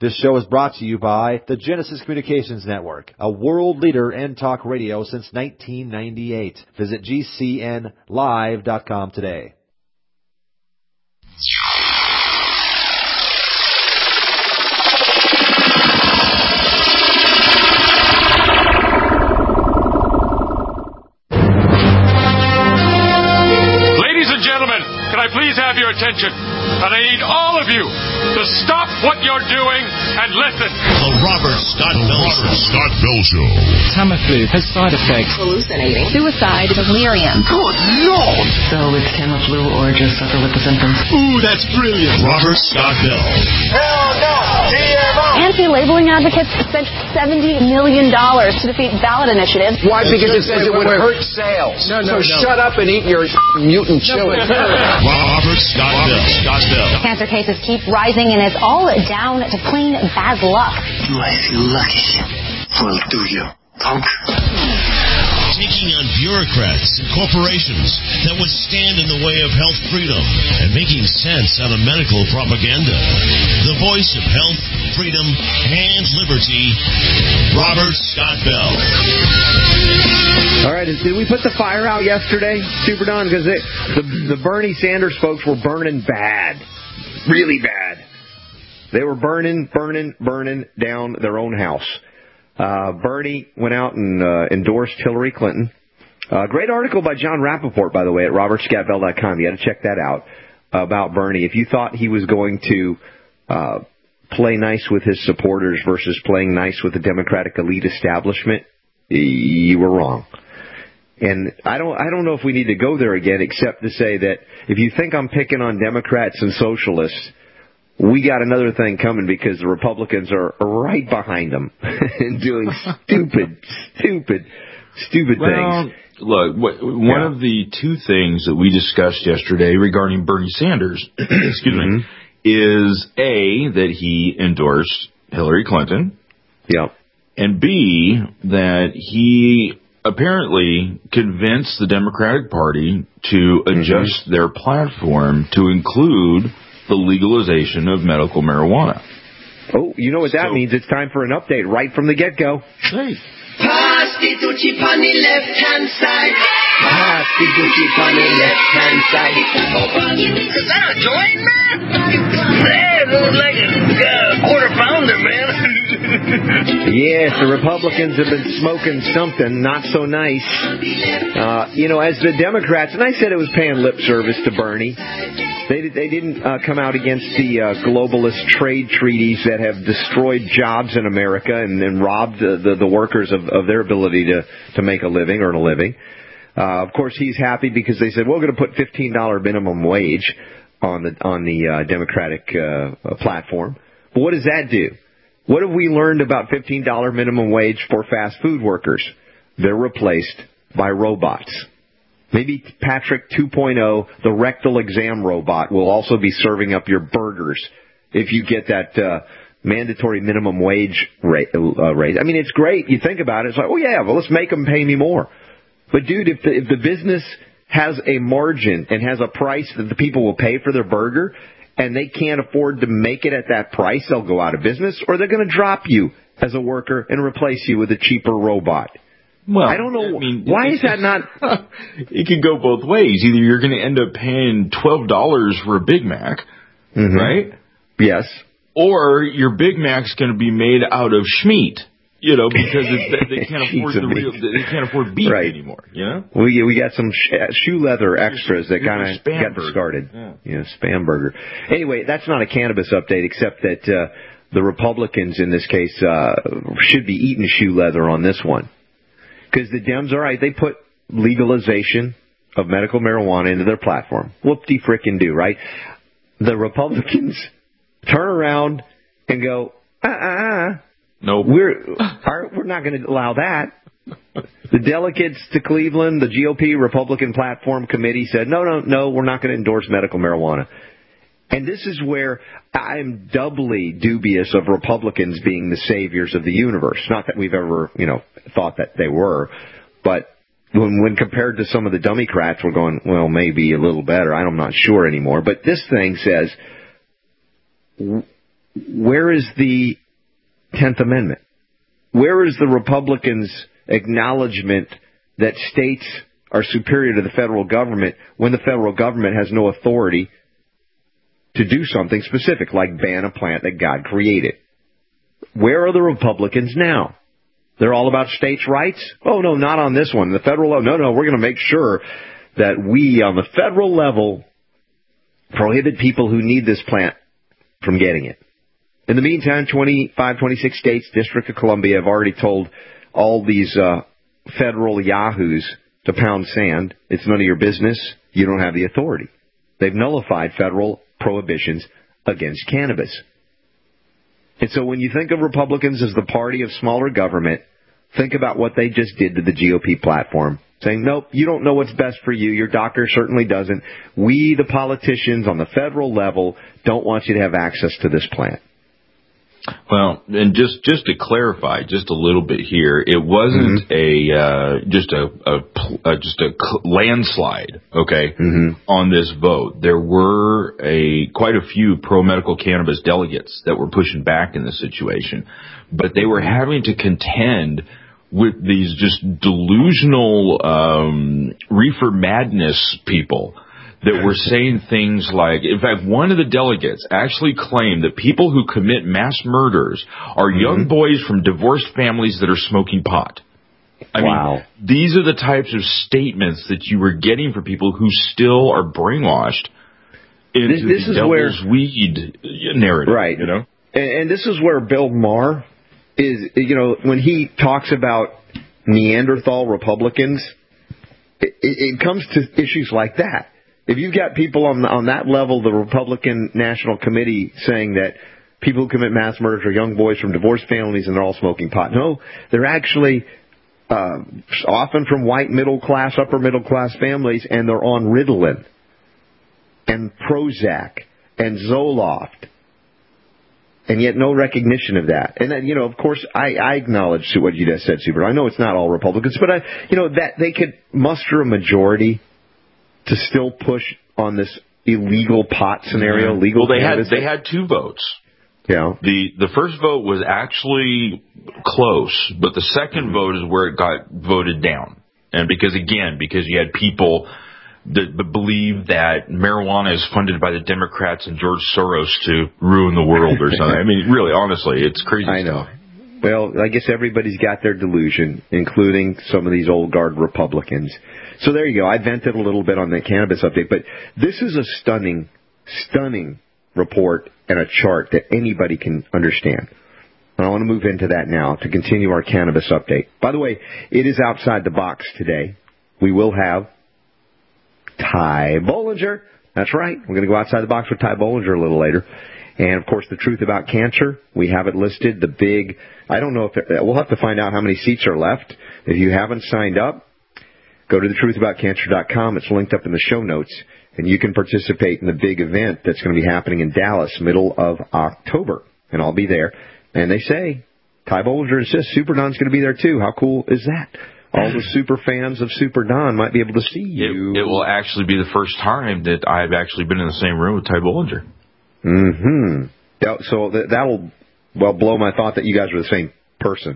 This show is brought to you by the Genesis Communications Network, a world leader in talk radio since 1998. Visit GCNlive.com today. Ladies and gentlemen, can I please have your attention? And I need all of you to stop what you're doing and listen. The Robert Scott Bell Show. Tamiflu has side effects. Hallucinating. Suicide. Delirium. Good Lord! So it's Tamiflu or just suffer with the symptoms. Ooh, that's brilliant. Robert Scott Bell. Hell no! TMO! Anti-labeling advocates spent $70 million to defeat ballot initiatives. Why? Because it says it would hurt sales. So shut up and eat your mutant chili. Robert Scott Bell. Cancer cases keep rising, and it's all down to plain bad luck. Do I feel lucky? Well, do you, punk? Taking on bureaucrats and corporations that would stand in the way of health freedom and making sense out of medical propaganda. The voice of health, freedom, and liberty, Robert Scott Bell. All right, did we put the fire out yesterday, Super Don? Because the Bernie Sanders folks were burning bad. Really bad. They were burning down their own house. Bernie went out and endorsed Hillary Clinton. Great article by John Rappaport, by the way, at robertscottbell.com. You got to check that out about Bernie. If you thought he was going to play nice with his supporters versus playing nice with the Democratic elite establishment, you were wrong. And I don't know if we need to go there again, except to say that if you think I'm picking on Democrats and socialists, we got another thing coming because the Republicans are right behind them and doing stupid things. Look, one of the two things that we discussed yesterday regarding Bernie Sanders, excuse me, is A, that he endorsed Hillary Clinton. Yeah. And B, that he apparently convinced the Democratic Party to adjust their platform to include the legalization of medical marijuana. Oh, you know what that means? It's time for an update right from the get-go. Hey. Pass the Gucci on the left-hand side. Pass the Gucci on the left-hand side. Is that a joint, man? Yeah, it looks like a quarter pounder, man. Yes, the Republicans have been smoking something not so nice. As the Democrats, and I said it was paying lip service to Bernie. They didn't come out against the globalist trade treaties that have destroyed jobs in America and robbed the workers of their ability to make a living, earn a living. Of course, he's happy because they said, we're going to put $15 minimum wage on the Democratic platform. But what does that do? What have we learned about $15 minimum wage for fast food workers? They're replaced by robots. Maybe Patrick 2.0, the rectal exam robot, will also be serving up your burgers if you get that mandatory minimum wage rate. I mean, it's great. You think about it. It's like, oh, yeah, well, let's make them pay me more. But, dude, if the business has a margin and has a price that the people will pay for their burger and they can't afford to make it at that price, they'll go out of business, or they're going to drop you as a worker and replace you with a cheaper robot. Well, I don't know. Why is that not? It could go both ways. Either you're going to end up paying $12 for a Big Mac, right? Yes. Or your Big Mac's going to be made out of schmeat, because they can't afford they can't afford beef anymore. We got some shoe leather extras that kind of got discarded. Yeah, Spam burger. Anyway, that's not a cannabis update, except that the Republicans in this case should be eating shoe leather on this one. Because the Dems, all right, they put legalization of medical marijuana into their platform. Whoop-de-frickin-do, right? The Republicans turn around and go, nope. We're not going to allow that. The delegates to Cleveland, the GOP Republican Platform Committee said, no, we're not going to endorse medical marijuana. And this is where I'm doubly dubious of Republicans being the saviors of the universe. Not that we've ever, thought that they were, but when compared to some of the Democrats, we're going, well, maybe a little better. I'm not sure anymore. But this thing says where is the 10th Amendment? Where is the Republicans' acknowledgement that states are superior to the federal government when the federal government has no authority to do something specific, like ban a plant that God created? Where are the Republicans now? They're all about states' rights? Oh, no, not on this one. The federal level, no, we're going to make sure that we, on the federal level, prohibit people who need this plant from getting it. In the meantime, 26 states, District of Columbia, have already told all these federal yahoos to pound sand. It's none of your business. You don't have the authority. They've nullified federal prohibitions against cannabis. And so when you think of Republicans as the party of smaller government, think about what they just did to the GOP platform, saying, nope, you don't know what's best for you. Your doctor certainly doesn't. We, the politicians on the federal level, don't want you to have access to this plant. Well, and just to clarify just a little bit here, it wasn't just a landslide, okay, on this vote. There were quite a few pro-medical cannabis delegates that were pushing back in this situation, but they were having to contend with these just delusional reefer madness people that were saying things like, in fact, one of the delegates actually claimed that people who commit mass murders are young boys from divorced families that are smoking pot. I mean, these are the types of statements that you were getting from people who still are brainwashed into the devil's weed narrative. Right. You know? And this is where Bill Maher is, when he talks about Neanderthal Republicans, it comes to issues like that. If you've got people on that level, the Republican National Committee, saying that people who commit mass murders are young boys from divorced families and they're all smoking pot. No, they're actually often from white middle-class, upper-middle-class families, and they're on Ritalin and Prozac and Zoloft. And yet no recognition of that. And then, of course, I acknowledge what you just said, Super. I know it's not all Republicans, but that they could muster a majority to still push on this illegal pot scenario, legal cannabis. They had two votes. Yeah. The first vote was actually close, but the second vote is where it got voted down. And because you had people that believe that marijuana is funded by the Democrats and George Soros to ruin the world or something. I mean, really, honestly, it's crazy stuff. I know. Well, I guess everybody's got their delusion, including some of these old guard Republicans. So there you go. I vented a little bit on the cannabis update, but this is a stunning, stunning report and a chart that anybody can understand. And I want to move into that now to continue our cannabis update. By the way, it is outside the box today. We will have Ty Bollinger. That's right. We're going to go outside the box with Ty Bollinger a little later. And, of course, the truth about cancer, we have it listed. The big, I don't know if, we'll have to find out how many seats are left. If you haven't signed up, go to thetruthaboutcancer.com. It's linked up in the show notes. And you can participate in the big event that's going to be happening in Dallas, middle of October. And I'll be there. And they say, Ty Bollinger insists Super Don's going to be there, too. How cool is that? All the super fans of Super Don might be able to see you. It will actually be the first time that I've actually been in the same room with Ty Bollinger. So that'll, blow my thought that you guys are the same person.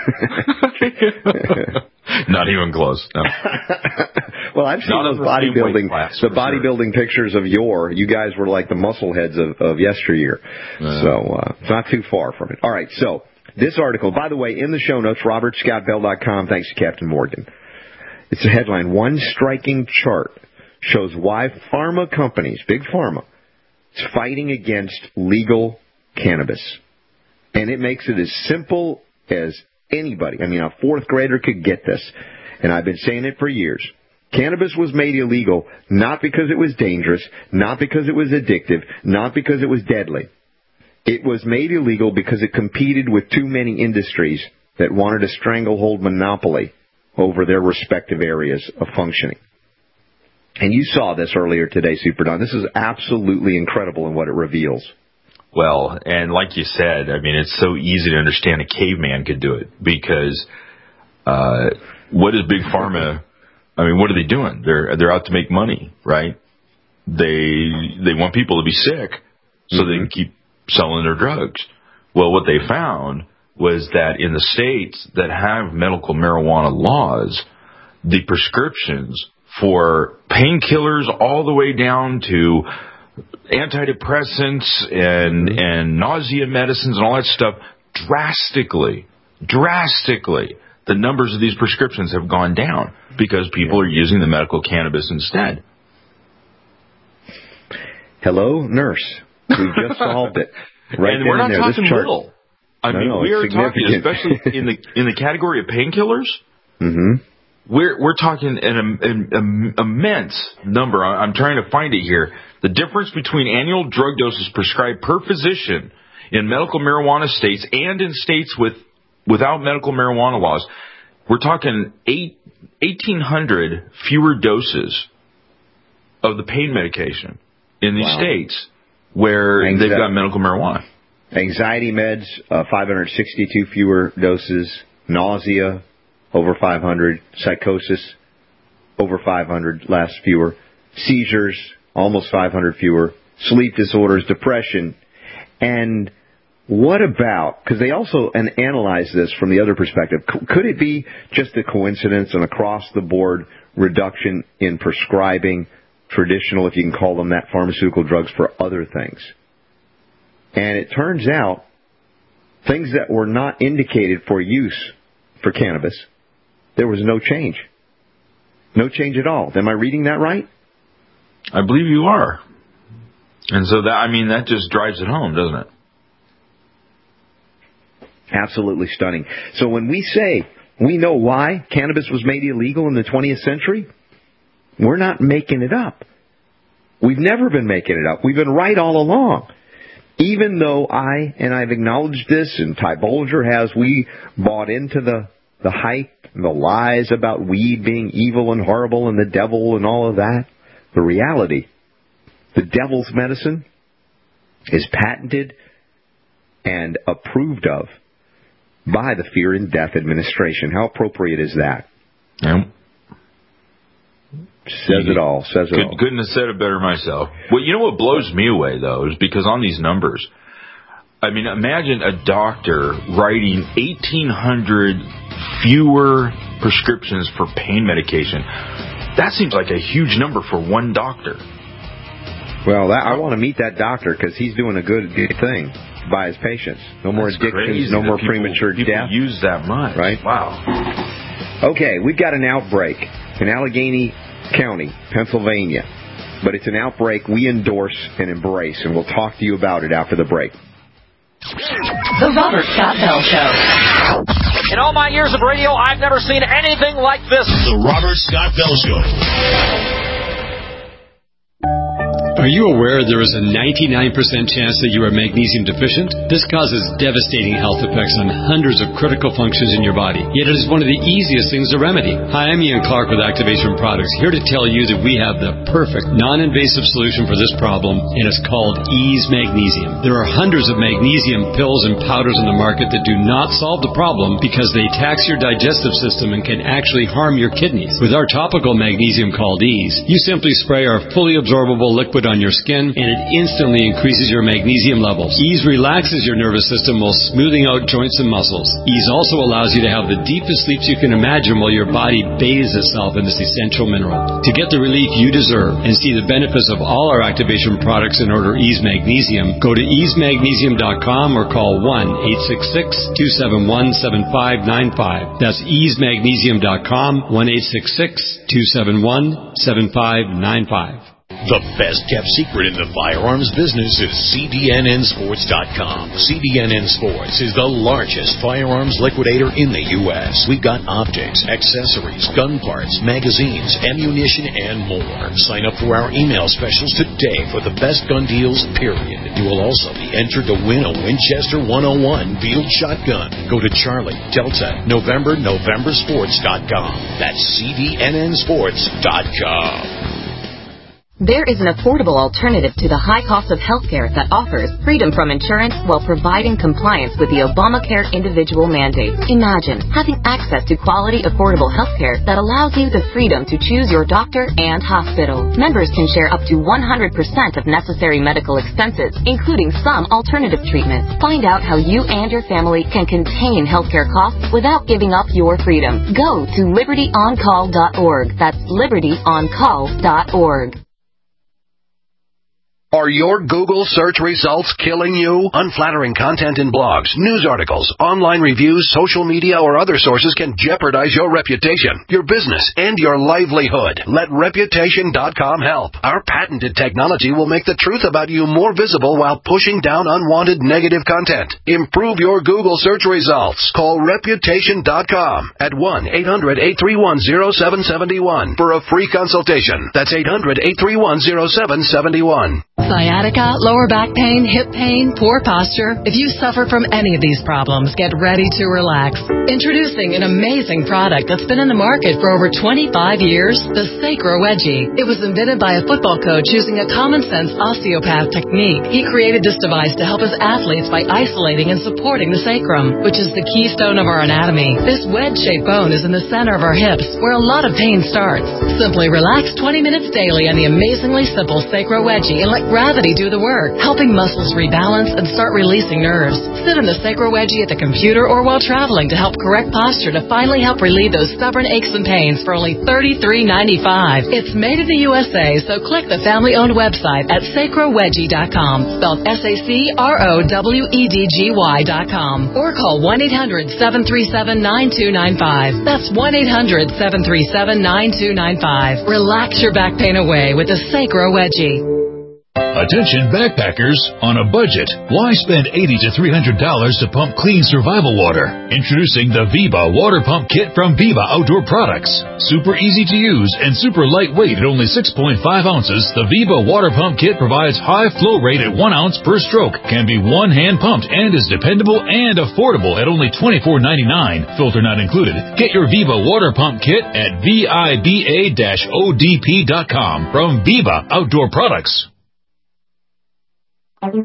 Not even close. No. Well, I've seen those bodybuilding pictures of you guys were like the muscle heads of yesteryear. So it's not too far from it. All right, so this article, by the way, in the show notes, robertscottbell.com, thanks to Captain Morgan. It's a headline, one striking chart shows why pharma companies, big pharma, is fighting against legal cannabis. And it makes it as simple as anybody. I mean, a fourth grader could get this. And I've been saying it for years. Cannabis was made illegal not because it was dangerous, not because it was addictive, not because it was deadly. It was made illegal because it competed with too many industries that wanted a stranglehold monopoly over their respective areas of functioning. And you saw this earlier today, Super Don. This is absolutely incredible in what it reveals. Well, and like you said, I mean, it's so easy to understand a caveman could do it because what is Big Pharma? I mean, what are they doing? They're out to make money, right? They want people to be sick so they can keep selling their drugs. Well, what they found was that in the states that have medical marijuana laws, the prescriptions for painkillers all the way down to antidepressants and nausea medicines and all that stuff, drastically, the numbers of these prescriptions have gone down because people are using the medical cannabis instead. Hello, nurse. We've just solved it. Right, and we're not talking little. I mean, we are talking, especially in the category of painkillers. Mm-hmm. We're talking an immense number. I'm trying to find it here. The difference between annual drug doses prescribed per physician in medical marijuana states and in states without medical marijuana laws, we're talking 1,800 fewer doses of the pain medication in these states where they've got medical marijuana. Anxiety meds, 562 fewer doses. Nausea, over 500. Psychosis, over 500, fewer. Seizures, almost 500 fewer. Sleep disorders, depression. And what about, because they also analyze this from the other perspective, could it be just a coincidence, an across-the-board reduction in prescribing traditional, if you can call them that, pharmaceutical drugs for other things? And it turns out things that were not indicated for use for cannabis, there was no change. No change at all. Am I reading that right? I believe you are. And so that just drives it home, doesn't it? Absolutely stunning. So when we say we know why cannabis was made illegal in the 20th century, we're not making it up. We've never been making it up. We've been right all along. Even though I've acknowledged this, and Ty Bollinger has, we bought into the hype and the lies about weed being evil and horrible and the devil and all of that. The reality, the devil's medicine, is patented and approved of by the Fear and Death Administration. How appropriate is that? Yep. Says it all. Couldn't have said it better myself. Well, you know what blows me away, though, is because on these numbers, I mean, imagine a doctor writing 1,800 fewer prescriptions for pain medication. That seems like a huge number for one doctor. Well, I want to meet that doctor because he's doing a good thing by his patients. No more addictions, no more premature death. Use that much. Right? Wow. Okay, we've got an outbreak in Allegheny County, Pennsylvania. But it's an outbreak we endorse and embrace, and we'll talk to you about it after the break. The Robert Scott Bell Show. In all my years of radio, I've never seen anything like this. The Robert Scott Bell Show. Are you aware there is a 99% chance that you are magnesium deficient? This causes devastating health effects on hundreds of critical functions in your body, yet it is one of the easiest things to remedy. Hi, I'm Ian Clark with Activation Products, here to tell you that we have the perfect non-invasive solution for this problem, and it's called Ease Magnesium. There are hundreds of magnesium pills and powders on the market that do not solve the problem because they tax your digestive system and can actually harm your kidneys. With our topical magnesium called Ease, you simply spray our fully absorbable liquid on your skin, and it instantly increases your magnesium levels. Ease relaxes your nervous system while smoothing out joints and muscles. Ease also allows you to have the deepest sleeps you can imagine while your body bathes itself in this essential mineral. To get the relief you deserve and see the benefits of all our Activation products and order Ease Magnesium, go to easemagnesium.com or call 1-866-271-7595. That's easemagnesium.com, 1-866-271-7595. The best-kept secret in the firearms business is CDNNsports.com. CDNN Sports is the largest firearms liquidator in the U.S. We've got optics, accessories, gun parts, magazines, ammunition, and more. Sign up for our email specials today for the best gun deals, period. You will also be entered to win a Winchester 101 field shotgun. Go to Charlie, Delta, Novembersports.com. That's CDNNsports.com. There is an affordable alternative to the high cost of healthcare that offers freedom from insurance while providing compliance with the Obamacare individual mandate. Imagine having access to quality, affordable healthcare that allows you the freedom to choose your doctor and hospital. Members can share up to 100% of necessary medical expenses, including some alternative treatments. Find out how you and your family can contain healthcare costs without giving up your freedom. Go to libertyoncall.org. That's libertyoncall.org. Are your Google search results killing you? Unflattering content in blogs, news articles, online reviews, social media, or other sources can jeopardize your reputation, your business, and your livelihood. Let Reputation.com help. Our patented technology will make the truth about you more visible while pushing down unwanted negative content. Improve your Google search results. Call Reputation.com at 1-800-831-0771 for a free consultation. That's 800-831-0771. Sciatica, lower back pain, hip pain, poor posture. If you suffer from any of these problems, get ready to relax. Introducing an amazing product that's been in the market for over 25 years, the Sacro Wedgie. It was invented by a football coach using a common-sense osteopath technique. He created this device to help his athletes by isolating and supporting the sacrum, which is the keystone of our anatomy. This wedge-shaped bone is in the center of our hips, where a lot of pain starts. Simply relax 20 minutes daily on the amazingly simple Sacro Wedgie and let gravity do the work, helping muscles rebalance and start releasing nerves. Sit in the Sacro Wedgie at the computer or while traveling to help correct posture to finally help relieve those stubborn aches and pains for only $33.95. It's made in the USA, so click the family-owned website at sacrowedgie.com, spelled SACROWEDGY.com, or call 1-800-737-9295. That's 1-800-737-9295. Relax your back pain away with the Sacro Wedgie. Attention backpackers, on a budget, why spend $80 to $300 to pump clean survival water? Introducing the Viva Water Pump Kit from Viva Outdoor Products. Super easy to use and super lightweight at only 6.5 ounces, the Viva Water Pump Kit provides high flow rate at 1 ounce per stroke, can be one-hand pumped, and is dependable and affordable at only $24.99, filter not included. Get your Viva Water Pump Kit at VIBA-ODP.com from Viva Outdoor Products. The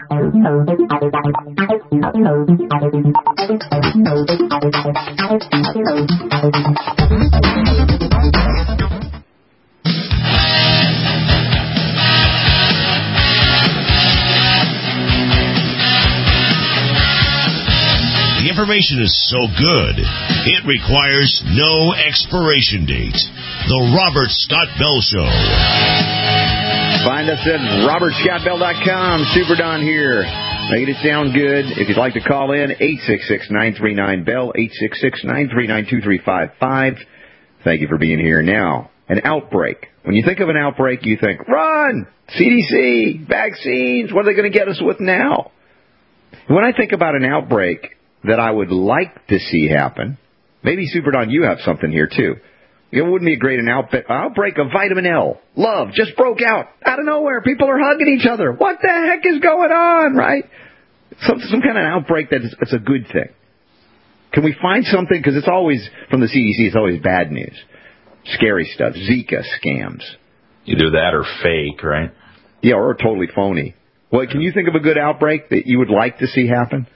information is so good, it requires no expiration date. The Robert Scott Bell Show. Find us at robertscottbell.com. Super Don here. Making it sound good. If you'd like to call in, 866-939-BELL, 866-939-2355. Thank you for being here. Now, an outbreak. When you think of an outbreak, you think, run! CDC, vaccines, what are they going to get us with now? When I think about an outbreak that I would like to see happen, maybe Super Don, you have something here too. It wouldn't be a great outbreak of vitamin L. Love just broke out of nowhere. People are hugging each other. What the heck is going on, right? Some kind of outbreak that's a good thing. Can we find something? Because it's always, from the CDC, it's always bad news. Scary stuff. Zika scams. Either that or fake, right? Yeah, or totally phony. Well, can you think of a good outbreak that you would like to see happen?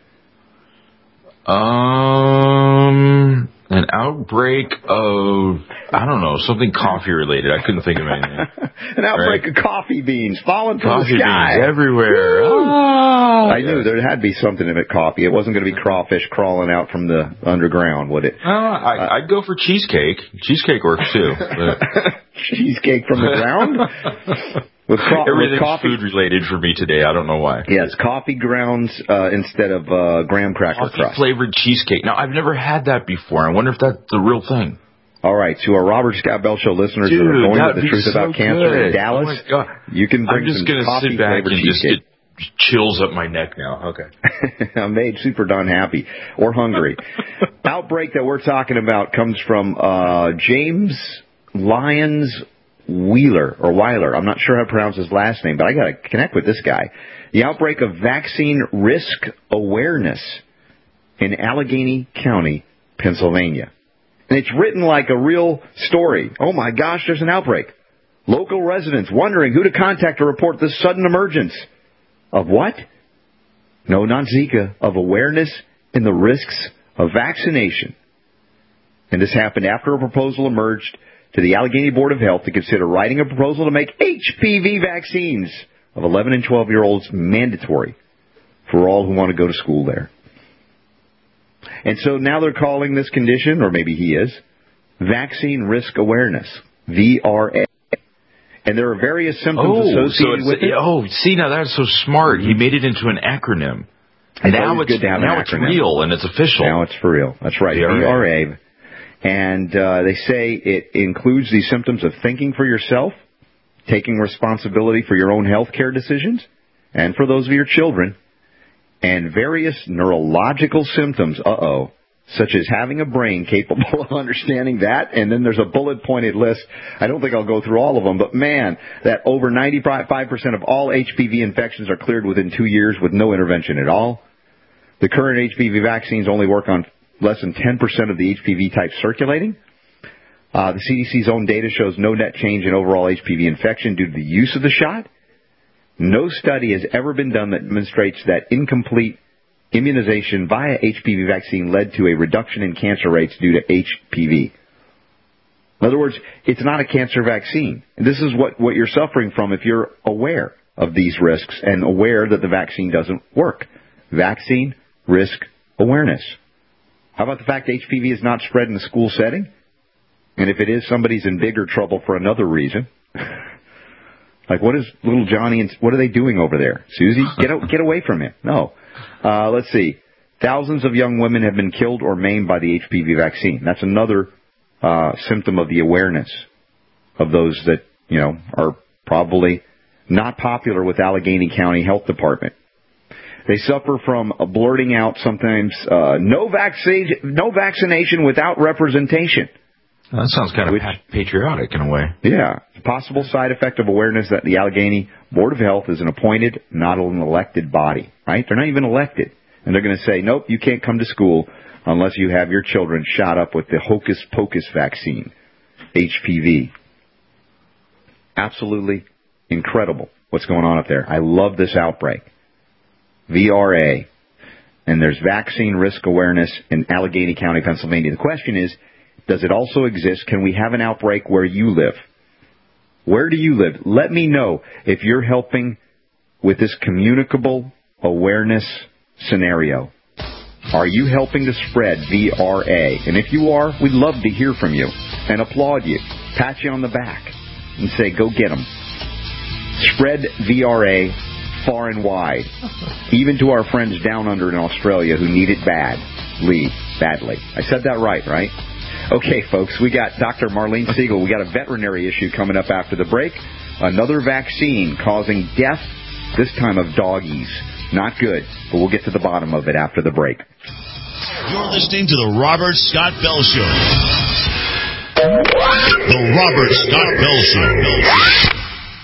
An outbreak of, I don't know, something coffee related. I couldn't think of anything. An outbreak of coffee beans falling from coffee the sky. Beans everywhere. I knew there had to be something in it, coffee. It wasn't going to be crawfish crawling out from the underground, would it? I'd go for cheesecake. Cheesecake works too. But... Cheesecake from the ground? Everything's food related for me today. I don't know why. Yes, coffee grounds instead of graham cracker crust. Flavored cheesecake. Now, I've never had that before. I wonder if that's the real thing. All right, to our Robert Scott Bell Show listeners that are going with the truth about cancer in Dallas, you can bring some coffee flavored cheesecake. Just get chills up my neck now. Okay. I made Super Don happy or hungry. Outbreak that we're talking about comes from James Lyons Weiler. I'm not sure how to pronounce his last name, but I got to connect with this guy. The outbreak of vaccine risk awareness in Allegheny County, Pennsylvania. And it's written like a real story. Oh my gosh, there's an outbreak. Local residents wondering who to contact to report this sudden emergence of what? No, not Zika, of awareness in the risks of vaccination. And this happened after a proposal emerged to the Allegheny Board of Health to consider writing a proposal to make HPV vaccines of 11 and 12-year-olds mandatory for all who want to go to school there. And so now they're calling this condition, or maybe he is, Vaccine Risk Awareness, VRA. And there are various symptoms associated with it. Oh, see, now that's so smart. He made it into an acronym. And now it's real and it's official. Now it's for real. That's right, VRA. And they say it includes the symptoms of thinking for yourself, taking responsibility for your own health care decisions, and for those of your children, and various neurological symptoms, such as having a brain capable of understanding that, and then there's a bullet-pointed list. I don't think I'll go through all of them, but man, that over 95% of all HPV infections are cleared within 2 years with no intervention at all. The current HPV vaccines only work on less than 10% of the HPV types circulating. The CDC's own data shows no net change in overall HPV infection due to the use of the shot. No study has ever been done that demonstrates that incomplete immunization via HPV vaccine led to a reduction in cancer rates due to HPV. In other words, it's not a cancer vaccine. And this is what you're suffering from if you're aware of these risks and aware that the vaccine doesn't work. Vaccine risk awareness. How about the fact HPV is not spread in the school setting? And if it is, somebody's in bigger trouble for another reason. Like, what is little Johnny and what are they doing over there? Susie, get away from him. No. Let's see. Thousands of young women have been killed or maimed by the HPV vaccine. That's another symptom of the awareness of those that, are probably not popular with Allegheny County Health Department. They suffer from blurting out sometimes no vaccination without representation. That sounds kind of patriotic in a way. Yeah. A possible side effect of awareness that the Allegheny Board of Health is an appointed, not an elected body, right? They're not even elected. And they're going to say, nope, you can't come to school unless you have your children shot up with the hocus pocus vaccine, HPV. Absolutely incredible what's going on up there. I love this outbreak. VRA. And there's vaccine risk awareness in Allegheny County, Pennsylvania. The question is, does it also exist? Can we have an outbreak where you live? Where do you live? Let me know if you're helping with this communicable awareness scenario. Are you helping to spread VRA? And if you are, we'd love to hear from you and applaud you, pat you on the back, and say, go get them. Spread VRA far and wide, even to our friends down under in Australia who need it badly. I said that right? Okay, folks, we got Dr. Marlene Siegel. We got a veterinary issue coming up after the break. Another vaccine causing death, this time of doggies. Not good, but we'll get to the bottom of it after the break. You're listening to The Robert Scott Bell Show. The Robert Scott Bell Show.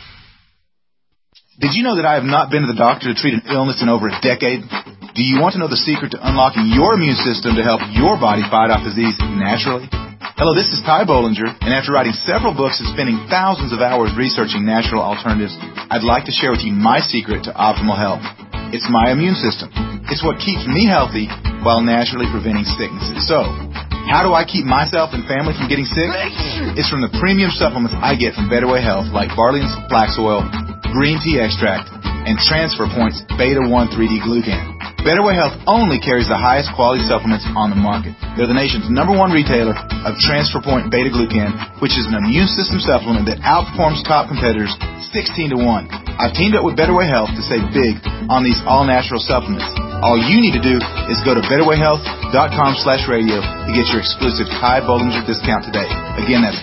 Did you know that I have not been to the doctor to treat an illness in over a decade? Do you want to know the secret to unlocking your immune system to help your body fight off disease naturally? Hello, this is Ty Bollinger, and after writing several books and spending thousands of hours researching natural alternatives, I'd like to share with you my secret to optimal health. It's my immune system. It's what keeps me healthy while naturally preventing sicknesses. So, how do I keep myself and family from getting sick? It's from the premium supplements I get from Better Way Health, like barley and flax oil, green tea extract, and Transfer Point's Beta-1 3D Glucan. Better Way Health only carries the highest quality supplements on the market. They're the nation's #1 retailer of Transfer Point Beta Glucan, which is an immune system supplement that outperforms top competitors 16 to 1. I've teamed up with Better Way Health to save big on these all-natural supplements. All you need to do is go to betterwayhealth.com/radio to get your exclusive Ty Bollinger discount today. Again, that's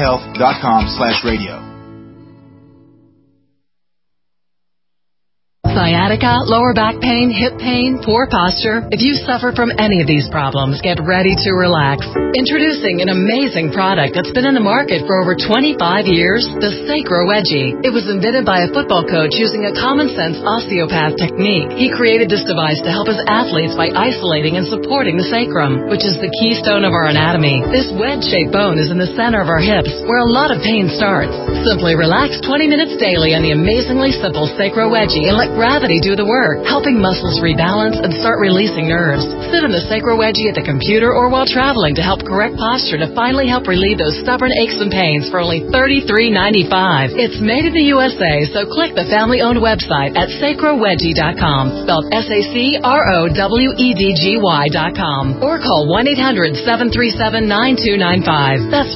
betterwayhealth.com/radio. Sciatica, lower back pain, hip pain, poor posture. If you suffer from any of these problems, get ready to relax. Introducing an amazing product that's been in the market for over 25 years, the Sacro Wedgie. It was invented by a football coach using a common-sense osteopath technique. He created this device to help his athletes by isolating and supporting the sacrum, which is the keystone of our anatomy. This wedge-shaped bone is in the center of our hips, where a lot of pain starts. Simply relax 20 minutes daily on the amazingly simple Sacro Wedgie and let gravity do the work, helping muscles rebalance and start releasing nerves. Sit in the Sacro Wedgie at the computer or while traveling to help correct posture to finally help relieve those stubborn aches and pains for only $33.95. It's made in the USA, so click the family-owned website at sacrowedgie.com, spelled SACROWEDGY.com, or call 1-800-737-9295. That's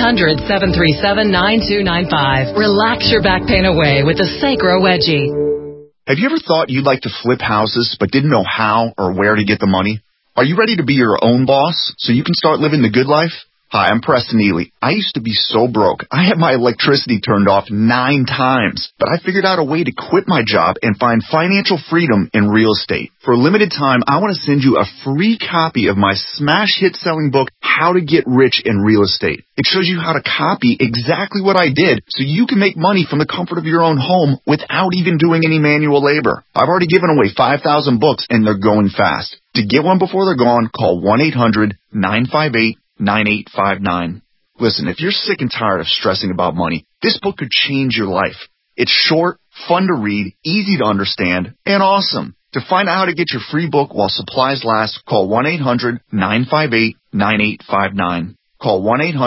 1-800-737-9295. Relax your back pain away with the Sacro Wedgie. Have you ever thought you'd like to flip houses but didn't know how or where to get the money? Are you ready to be your own boss so you can start living the good life? Hi, I'm Preston Ely. I used to be so broke. I had my electricity turned off 9 times, but I figured out a way to quit my job and find financial freedom in real estate. For a limited time, I want to send you a free copy of my smash hit selling book, How to Get Rich in Real Estate. It shows you how to copy exactly what I did so you can make money from the comfort of your own home without even doing any manual labor. I've already given away 5,000 books and they're going fast. To get one before they're gone, call 1-800-958-9859. Listen, if you're sick and tired of stressing about money, this book could change your life. It's short, fun to read, easy to understand, and awesome. To find out how to get your free book while supplies last, call 1-800-958-9859. Call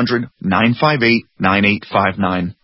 1-800-958-9859.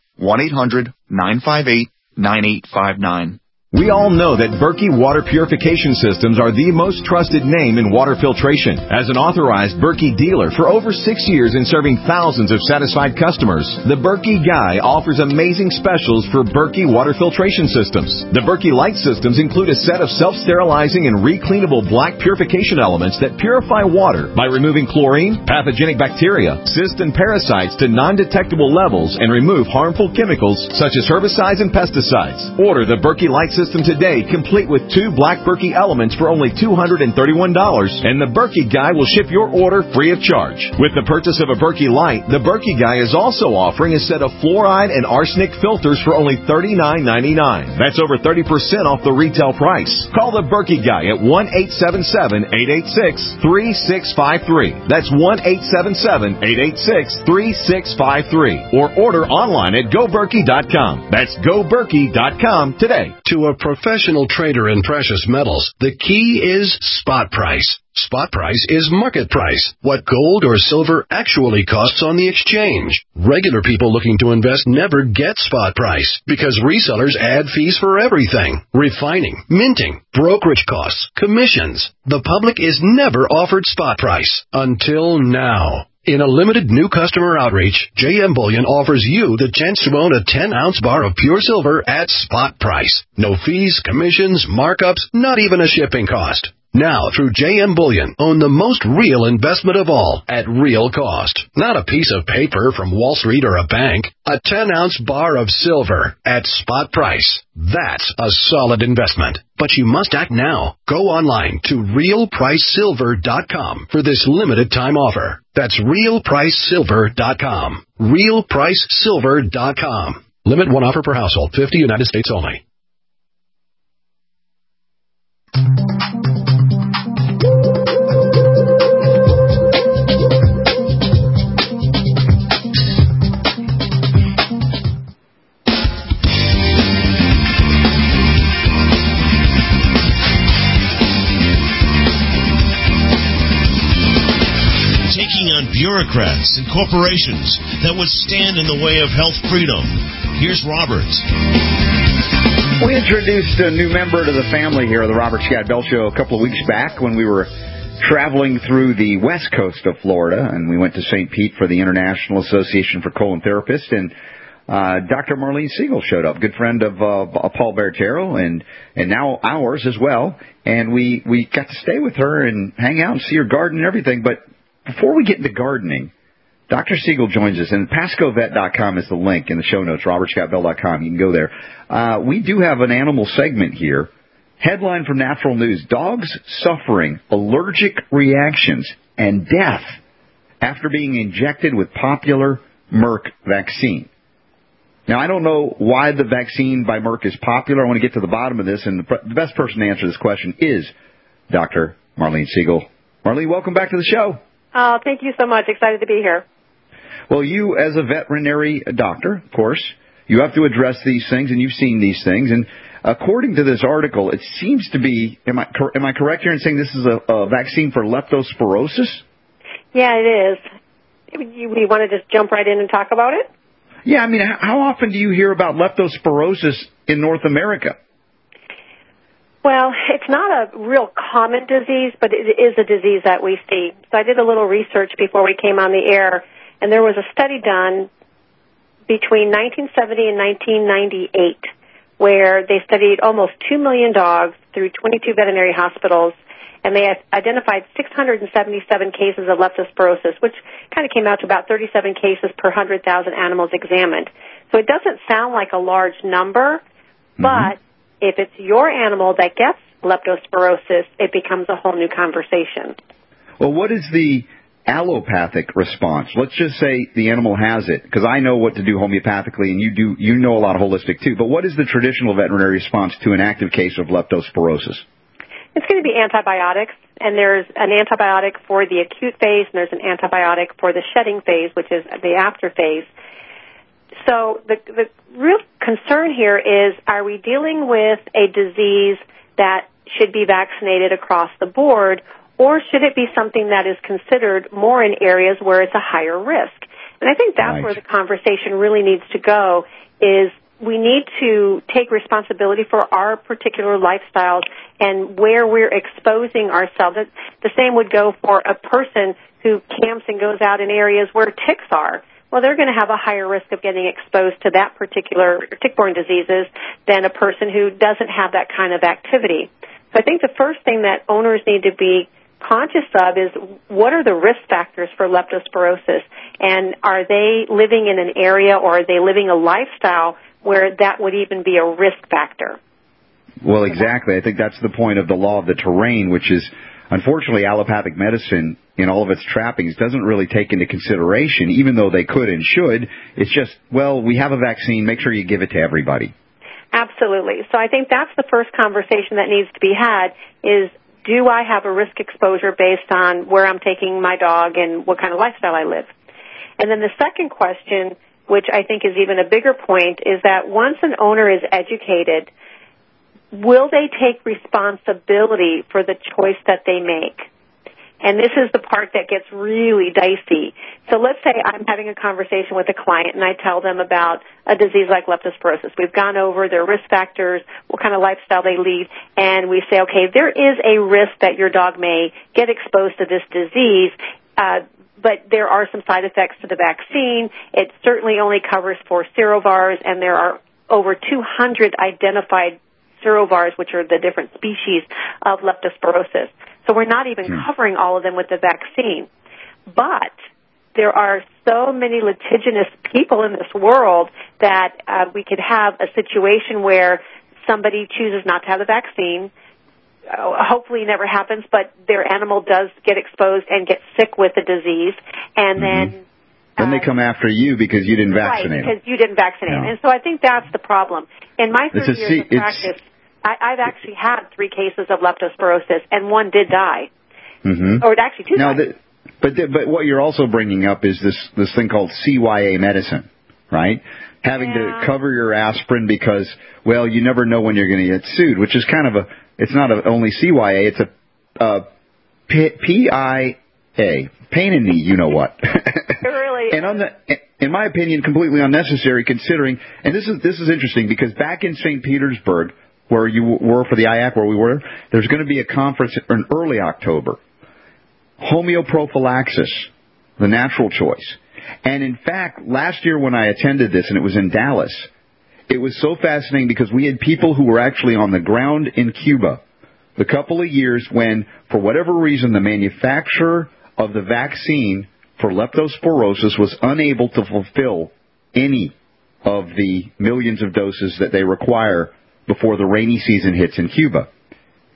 1-800-958-9859. We all know that Berkey Water Purification Systems are the most trusted name in water filtration. As an authorized Berkey dealer for over 6 years and serving thousands of satisfied customers, the Berkey Guy offers amazing specials for Berkey Water Filtration Systems. The Berkey Light Systems include a set of self-sterilizing and recleanable black purification elements that purify water by removing chlorine, pathogenic bacteria, cysts, and parasites to non-detectable levels and remove harmful chemicals such as herbicides and pesticides. Order the Berkey Light System today, complete with 2 black Berkey elements for only $231, and the Berkey Guy will ship your order free of charge. With the purchase of a Berkey Light, the Berkey Guy is also offering a set of fluoride and arsenic filters for only $39.99. That's over 30% off the retail price. Call the Berkey Guy at 1-877-886-3653. That's 1-877-886-3653. Or order online at GoBerkey.com. That's GoBerkey.com today. To a professional trader in precious metals, the key is spot price. Spot price is market price, what gold or silver actually costs on the exchange. Regular people looking to invest never get spot price because resellers add fees for everything: refining, minting, brokerage costs, commissions. The public is never offered spot price until now. In a limited new customer outreach, JM Bullion offers you the chance to own a 10-ounce bar of pure silver at spot price. No fees, commissions, markups, not even a shipping cost. Now, through JM Bullion, own the most real investment of all at real cost. Not a piece of paper from Wall Street or a bank. A 10-ounce bar of silver at spot price. That's a solid investment. But you must act now. Go online to realpricesilver.com for this limited time offer. That's realpricesilver.com. realpricesilver.com. Limit 1 offer per household. 50 United States only. Bureaucrats and corporations that would stand in the way of health freedom. Here's Robert. We introduced a new member to the family here of the Robert Scott Bell Show a couple of weeks back when we were traveling through the west coast of Florida, and we went to St. Pete for the International Association for Colon Therapists, and Dr. Marlene Siegel showed up, good friend of Paul Bertero, and now ours as well, and we got to stay with her and hang out and see her garden and everything. But before we get into gardening, Dr. Siegel joins us, and PascoVet.com is the link in the show notes, RobertScottBell.com. You can go there. We do have an animal segment here, Headline from Natural News, dogs suffering allergic reactions and death after being injected with popular Merck vaccine. Now, I don't know why the vaccine by Merck is popular. I want to get to the bottom of this, and the best person to answer this question is Dr. Marlene Siegel. Marlene, welcome back to the show. Thank you so much. Excited to be here. Well, you, as a veterinary doctor, of course, you have to address these things, and you've seen these things. And according to this article, it seems to be, am I correct here in saying this is a vaccine for leptospirosis? Yeah, it is. We want to just jump right in and talk about it? Yeah, I mean, how often do you hear about leptospirosis in North America? Well, it's not a real common disease, but it is a disease that we see. So I did a little research before we came on the air, and there was a study done between 1970 and 1998 where they studied almost 2 million dogs through 22 veterinary hospitals, and they identified 677 cases of leptospirosis, which kind of came out to about 37 cases per 100,000 animals examined. So it doesn't sound like a large number, but if it's your animal that gets leptospirosis, it becomes a whole new conversation. Well, what is the allopathic response? Let's just say the animal has it, because I know what to do homeopathically, and you know a lot of holistic too. But what is the traditional veterinary response to an active case of leptospirosis? It's going to be antibiotics, and there's an antibiotic for the acute phase, and there's an antibiotic for the shedding phase, which is the after phase. So the real concern here is, are we dealing with a disease that should be vaccinated across the board, or should it be something that is considered more in areas where it's a higher risk? And I think that's where the conversation really needs to go, is we need to take responsibility for our particular lifestyles and where we're exposing ourselves. The same would go for a person who camps and goes out in areas where ticks are. Well, they're going to have a higher risk of getting exposed to that particular tick-borne diseases than a person who doesn't have that kind of activity. So I think the first thing that owners need to be conscious of is, what are the risk factors for leptospirosis, and are they living in an area, or are they living a lifestyle where that would even be a risk factor? Well, exactly. I think that's the point of the law of the terrain, which is, unfortunately, allopathic medicine, in all of its trappings, doesn't really take into consideration, even though they could and should. It's just, well, we have a vaccine, make sure you give it to everybody. Absolutely. So I think that's the first conversation that needs to be had, is, do I have a risk exposure based on where I'm taking my dog and what kind of lifestyle I live? And then the second question, which I think is even a bigger point, is that once an owner is educated, will they take responsibility for the choice that they make? And this is the part that gets really dicey. So let's say I'm having a conversation with a client and I tell them about a disease like leptospirosis. We've gone over their risk factors, what kind of lifestyle they lead, and we say, okay, there is a risk that your dog may get exposed to this disease, but there are some side effects to the vaccine. It certainly only covers for serovars, and there are over 200 identified serovars, which are the different species of leptospirosis. So we're not even covering all of them with the vaccine. But there are so many litigious people in this world that we could have a situation where somebody chooses not to have the vaccine. Hopefully it never happens, but their animal does get exposed and get sick with the disease, and then they come after you because you didn't vaccinate them. Right, because you didn't vaccinate them. And so I think that's the problem. In my 30 years of practice, I've actually had 3 cases of leptospirosis, and 1 did die. Or actually 2 died. But what you're also bringing up is this thing called CYA medicine, right? Having to cover your aspirin because, well, you never know when you're going to get sued, which is kind of it's not only CYA, it's a PIA, pain in the you-know-what. Really? And in my opinion, completely unnecessary, considering, and this is interesting, because back in St. Petersburg, where you were for the IAC, where we were, there's going to be a conference in early October. Homeoprophylaxis, the natural choice. And in fact, last year when I attended this, and it was in Dallas, it was so fascinating because we had people who were actually on the ground in Cuba the couple of years when, for whatever reason, the manufacturer of the vaccine for leptospirosis was unable to fulfill any of the millions of doses that they require before the rainy season hits in Cuba.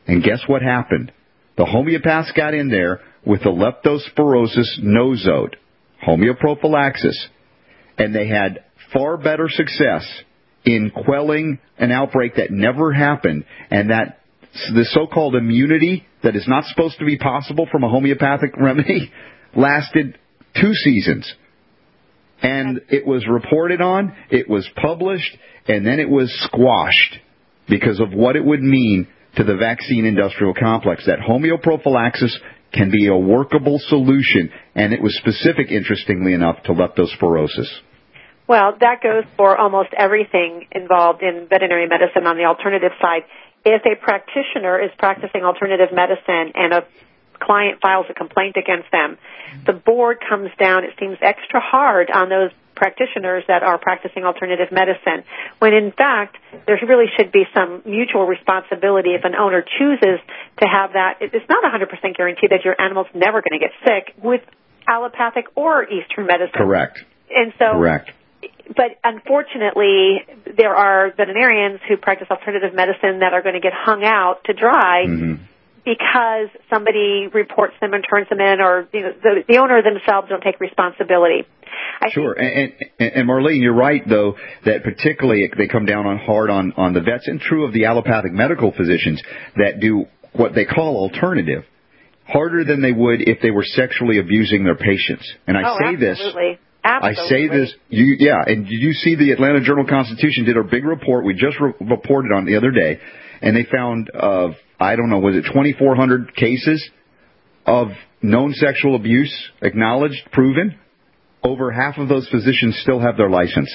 And guess what happened? The homeopaths got in there with the leptospirosis nosode, homeoprophylaxis, and they had far better success in quelling an outbreak that never happened, and that the so-called immunity that is not supposed to be possible from a homeopathic remedy lasted 2 seasons. And it was reported on, it was published, and then it was squashed because of what it would mean to the vaccine industrial complex. That homeoprophylaxis can be a workable solution, and it was specific, interestingly enough, to leptospirosis. Well, that goes for almost everything involved in veterinary medicine on the alternative side. If a practitioner is practicing alternative medicine and a client files a complaint against them, the board comes down, it seems extra hard on those practitioners that are practicing alternative medicine, when in fact there really should be some mutual responsibility. If an owner chooses to have that, it's not 100% guaranteed that your animal's never going to get sick with allopathic or Eastern medicine. Correct. And so, correct. But unfortunately, there are veterinarians who practice alternative medicine that are going to get hung out to dry because somebody reports them and turns them in, or the owner themselves don't take responsibility. Sure. And Marlene, you're right, though, that particularly they come down hard on the vets, and true of the allopathic medical physicians that do what they call alternative, harder than they would if they were sexually abusing their patients. And I say absolutely. this. I say this, and you see the Atlanta Journal-Constitution did a big report we just reported on the other day, and they found, was it 2,400 cases of known sexual abuse acknowledged, proven? Over half of those physicians still have their license.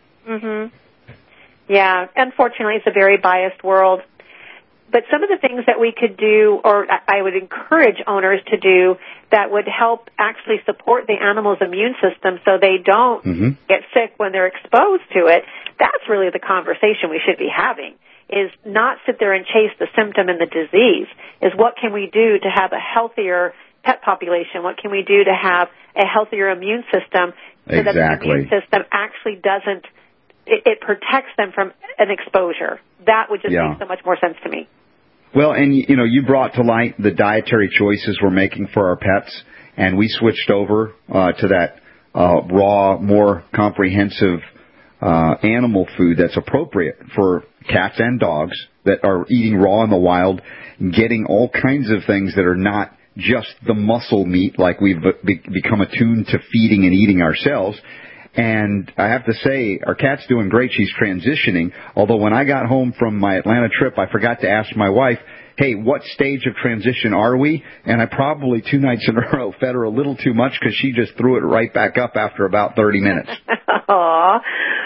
Yeah, unfortunately, it's a very biased world. But some of the things that we could do, or I would encourage owners to do, that would help actually support the animal's immune system so they don't get sick when they're exposed to it, that's really the conversation we should be having, is not sit there and chase the symptom and the disease, is what can we do to have a healthier pet population? What can we do to have a healthier immune system so that the immune system actually doesn't, it protects them from an exposure? That would just make so much more sense to me. Well, and you brought to light the dietary choices we're making for our pets, and we switched over to that raw, more comprehensive animal food that's appropriate for cats and dogs that are eating raw in the wild, getting all kinds of things that are not just the muscle meat like we've become attuned to feeding and eating ourselves. And I have to say, our cat's doing great. She's transitioning. Although when I got home from my Atlanta trip, I forgot to ask my wife, hey, what stage of transition are we? And I probably 2 nights in a row fed her a little too much because she just threw it right back up after about 30 minutes. Aww.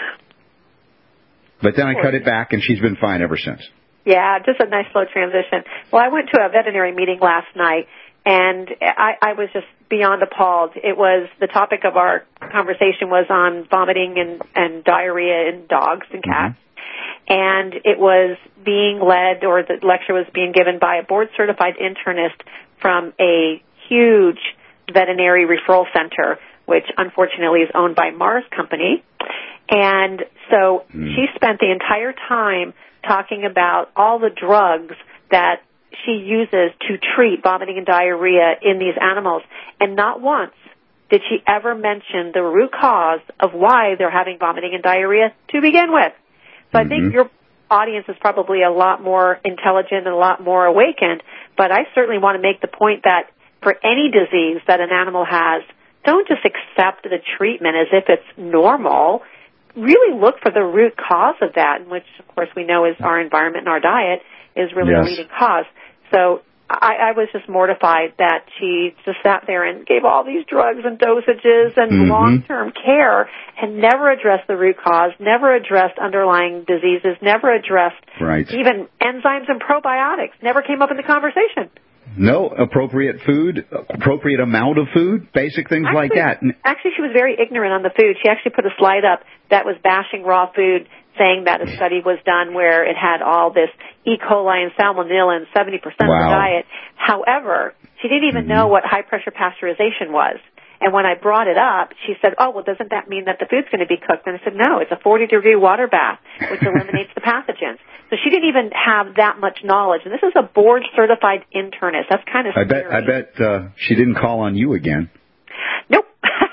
But then I cut it back, and she's been fine ever since. Yeah, just a nice slow transition. Well, I went to a veterinary meeting last night, and I was just beyond appalled. It was, the topic of our conversation was on vomiting and diarrhea in dogs and cats. And it was being led, or the lecture was being given by a board-certified internist from a huge veterinary referral center, which unfortunately is owned by Mars Company. And so she spent the entire time talking about all the drugs that she uses to treat vomiting and diarrhea in these animals. And not once did she ever mention the root cause of why they're having vomiting and diarrhea to begin with. So I think your audience is probably a lot more intelligent and a lot more awakened, but I certainly want to make the point that for any disease that an animal has, don't just accept the treatment as if it's normal. Really look for the root cause of that, which, of course, we know is our environment and our diet is really a leading cause. So I was just mortified that she just sat there and gave all these drugs and dosages and long-term care and never addressed the root cause, never addressed underlying diseases, never addressed even enzymes and probiotics, never came up in the conversation. No, appropriate food, appropriate amount of food, basic things like that. Actually, she was very ignorant on the food. She actually put a slide up that was bashing raw food, saying that a study was done where it had all this E. coli and salmonella in 70% of the diet. However, she didn't even know what high-pressure pasteurization was. And when I brought it up, she said, oh, well, doesn't that mean that the food's going to be cooked? And I said, no, it's a 40-degree water bath, which eliminates the pathogens. So she didn't even have that much knowledge. And this is a board-certified internist. That's kind of scary. I bet she didn't call on you again. Nope.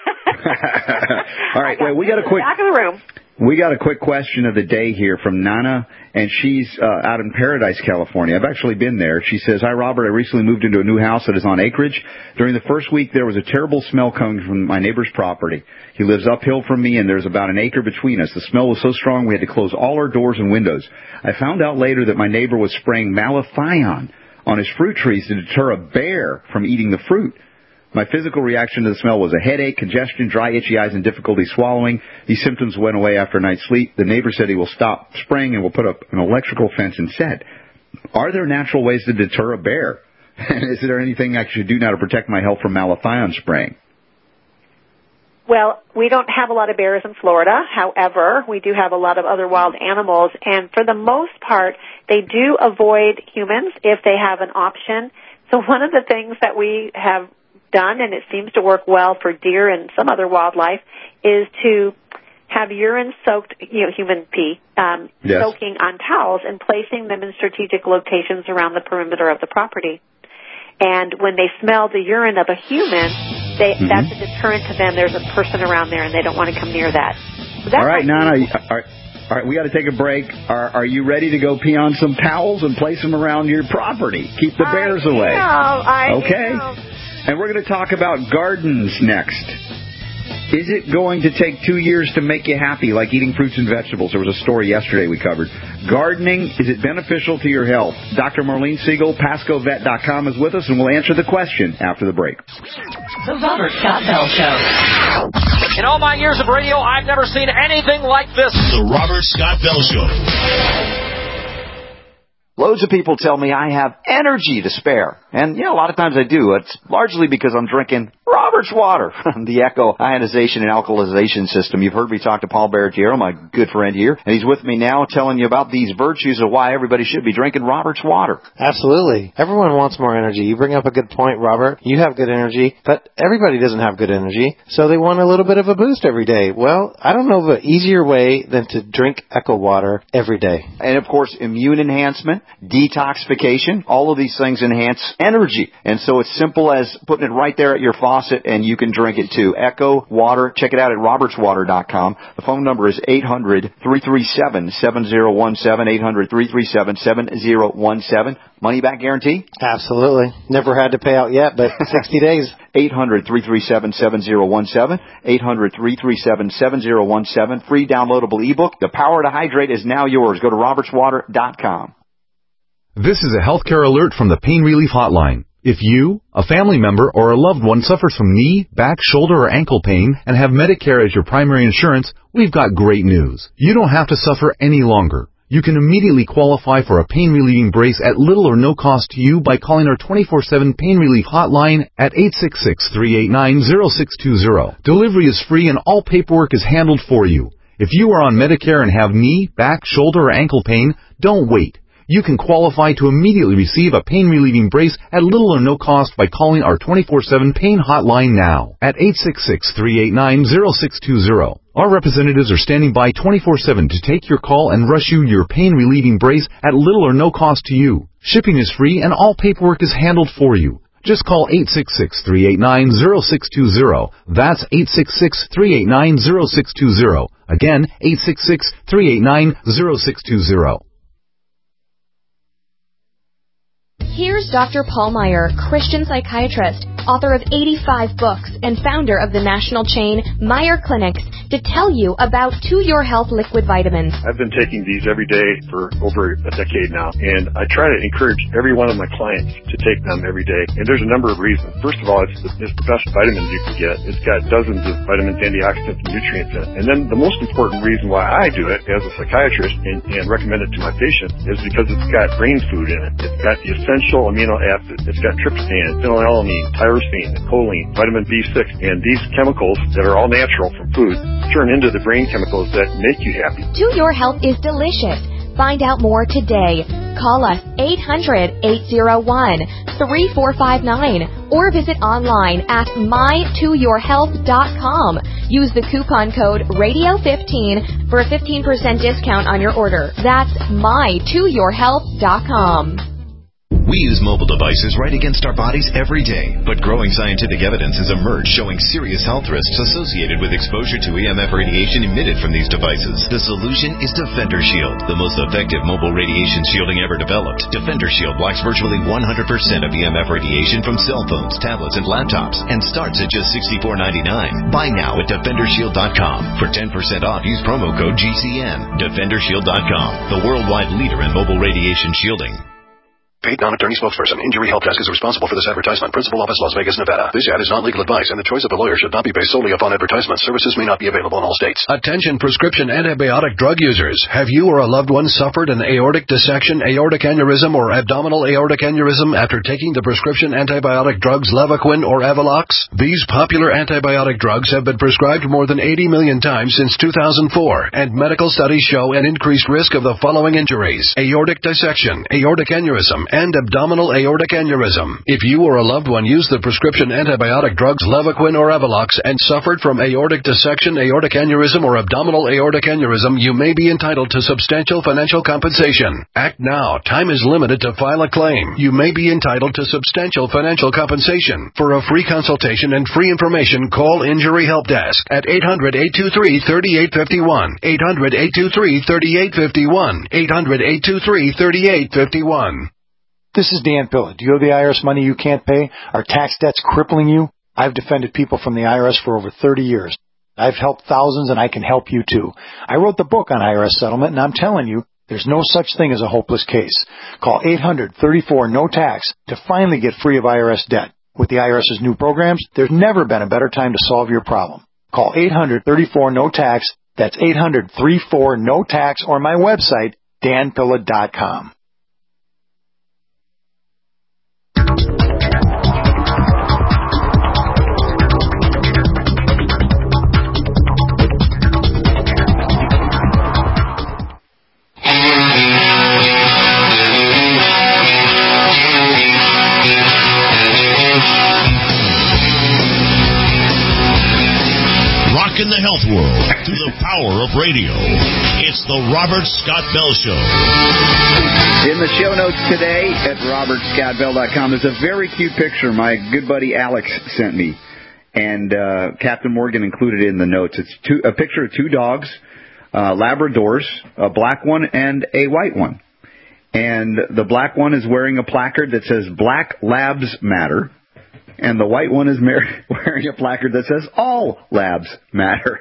All right, well, we got a quick... Back of the room. We got a quick question of the day here from Nana, and she's out in Paradise, California. I've actually been there. She says, hi, Robert. I recently moved into a new house that is on acreage. During the first week, there was a terrible smell coming from my neighbor's property. He lives uphill from me, and there's about an acre between us. The smell was so strong we had to close all our doors and windows. I found out later that my neighbor was spraying malathion on his fruit trees to deter a bear from eating the fruit. My physical reaction to the smell was a headache, congestion, dry, itchy eyes, and difficulty swallowing. These symptoms went away after a night's sleep. The neighbor said he will stop spraying and will put up an electrical fence instead. Are there natural ways to deter a bear? And is there anything I should do now to protect my health from malathion spraying? Well, we don't have a lot of bears in Florida. However, we do have a lot of other wild animals. And for the most part, they do avoid humans if they have an option. So one of the things that we have done, and it seems to work well for deer and some other wildlife, is to have urine soaked, human pee, soaking on towels and placing them in strategic locations around the perimeter of the property. And when they smell the urine of a human, that's a deterrent to them. There's a person around there, and they don't want to come near that. So all right, Nana. All right, we got to take a break. Are you ready to go pee on some towels and place them around your property? Keep the bears away. Okay. And we're going to talk about gardens next. Is it going to take 2 years to make you happy, like eating fruits and vegetables? There was a story yesterday we covered. Gardening, is it beneficial to your health? Dr. Marlene Siegel, PascoVet.com, is with us, and we'll answer the question after the break. The Robert Scott Bell Show. In all my years of radio, I've never seen anything like this. The Robert Scott Bell Show. Loads of people tell me I have energy to spare. And, a lot of times I do. It's largely because I'm drinking Robert's water, the Echo ionization and alkalization system. You've heard me talk to Paul Barretiero, my good friend here, and he's with me now telling you about these virtues of why everybody should be drinking Robert's water. Absolutely. Everyone wants more energy. You bring up a good point, Robert. You have good energy, but everybody doesn't have good energy, so they want a little bit of a boost every day. Well, I don't know of an easier way than to drink Echo water every day. And, of course, immune enhancement, detoxification, all of these things enhance energy. And so it's simple as putting it right there at your faucet, and you can drink it too. Echo Water. Check it out at robertswater.com. The phone number is 800-337-7017, 800-337-7017. Money back guarantee? Absolutely. Never had to pay out yet, but 60 days. 800-337-7017, 800-337-7017. Free downloadable ebook. The Power to Hydrate is now yours. Go to robertswater.com. This is a healthcare alert from the Pain Relief Hotline. If you, a family member, or a loved one suffers from knee, back, shoulder, or ankle pain and have Medicare as your primary insurance, we've got great news. You don't have to suffer any longer. You can immediately qualify for a pain-relieving brace at little or no cost to you by calling our 24/7 Pain Relief Hotline at 866-389-0620. Delivery is free and all paperwork is handled for you. If you are on Medicare and have knee, back, shoulder, or ankle pain, don't wait. You can qualify to immediately receive a pain-relieving brace at little or no cost by calling our 24/7 Pain Hotline now at 866-389-0620. Our representatives are standing by 24/7 to take your call and rush you your pain-relieving brace at little or no cost to you. Shipping is free and all paperwork is handled for you. Just call 866-389-0620. That's 866-389-0620. Again, 866-389-0620. Here's Dr. Paul Meyer, Christian psychiatrist, author of 85 books, and founder of the national chain Meyer Clinics, to tell you about To Your Health liquid vitamins. I've been taking these every day for over a decade now, and I try to encourage every one of my clients to take them every day. And there's a number of reasons. First of all, it's the best vitamins you can get. It's got dozens of vitamins, antioxidants, and nutrients in it. And then the most important reason why I do it as a psychiatrist and recommend it to my patients is because it's got brain food in it. It's got the essential amino acids. It's got tryptophan, phenylalanine, tyrosine, choline, vitamin B6, and these chemicals that are all natural from food turn into the brain chemicals that make you happy. To Your Health is delicious. Find out more today. Call us 800-801-3459 or visit online at my2yourhealth.com. Use the coupon code RADIO15 for a 15% discount on your order. That's my2yourhealth.com. We use mobile devices right against our bodies every day, but growing scientific evidence has emerged showing serious health risks associated with exposure to EMF radiation emitted from these devices. The solution is Defender Shield, the most effective mobile radiation shielding ever developed. Defender Shield blocks virtually 100% of EMF radiation from cell phones, tablets, and laptops, and starts at just $64.99. Buy now at DefenderShield.com. For 10% off, use promo code GCN. DefenderShield.com, the worldwide leader in mobile radiation shielding. Paid non-attorney spokesperson. Injury Help Desk is responsible for this advertisement. Principal office, Las Vegas, Nevada. This ad is not legal advice, and the choice of a lawyer should not be based solely upon advertisements. Services may not be available in all states. Attention prescription antibiotic drug users. Have you or a loved one suffered an aortic dissection, aortic aneurysm, or abdominal aortic aneurysm after taking the prescription antibiotic drugs Levaquin or Avelox? These popular antibiotic drugs have been prescribed more than 80 million times since 2004, and medical studies show an increased risk of the following injuries: aortic dissection, aortic aneurysm, and abdominal aortic aneurysm. If you or a loved one used the prescription antibiotic drugs Levaquin or Avelox and suffered from aortic dissection, aortic aneurysm, or abdominal aortic aneurysm, you may be entitled to substantial financial compensation. Act now. Time is limited to file a claim. You may be entitled to substantial financial compensation. For a free consultation and free information, call Injury Help Desk at 800-823-3851. 800-823-3851. 800-823-3851. This is Dan Pilla. Do you owe the IRS money you can't pay? Are tax debts crippling you? I've defended people from the IRS for over 30 years. I've helped thousands, and I can help you too. I wrote the book on IRS settlement, and I'm telling you, there's no such thing as a hopeless case. Call 800-34-NO-TAX to finally get free of IRS debt. With the IRS's new programs, there's never been a better time to solve your problem. Call 800-34-NO-TAX. That's 800-34-NO-TAX, or my website, danpilla.com. In the health world through the power of radio. It's the Robert Scott Bell Show. In the show notes today at robertscottbell.com, there's a very cute picture my good buddy Alex sent me, and Captain Morgan included it in the notes. It's a picture of two dogs, Labradors, a black one and a white one. And the black one is wearing a placard that says Black Labs Matter. And the white one is wearing a placard that says, all labs matter.